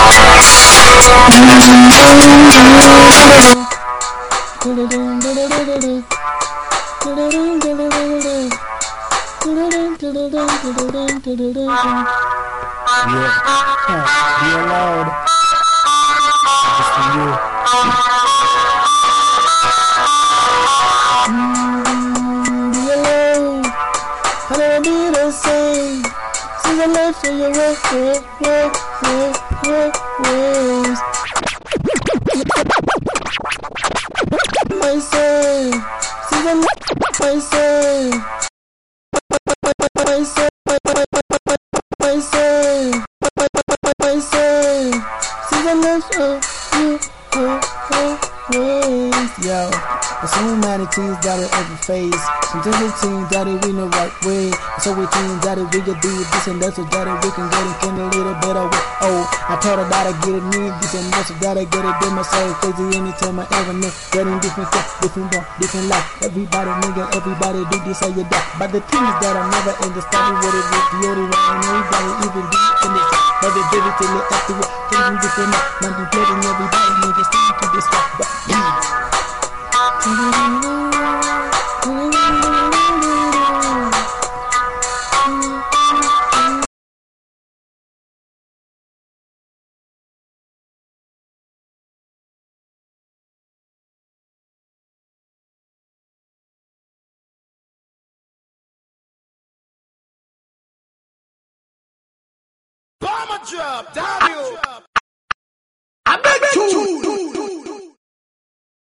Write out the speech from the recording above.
Be allowed. Just for you. Be alone. I never be the same. Since I left for your ways. Myself. Since I left myself. Since I left you ways. Yo, there's so many things that I ever face. Sometimes it seems that we in the right way. So we think that we can do this and that so that we can get it in a little better way. Oh, I told her that I get it need this and that so that I get it in myself crazy anytime I ever know. Getting different stuff, different born, different life. Everybody nigga, everybody do this how you die. But the thing is that I never understand what it is. The only one and everybody even do in this. But they did it till it up to it. Thinking different, manipulating everybody niggas think to this stuff. But Bomber drop, damn you! I beg to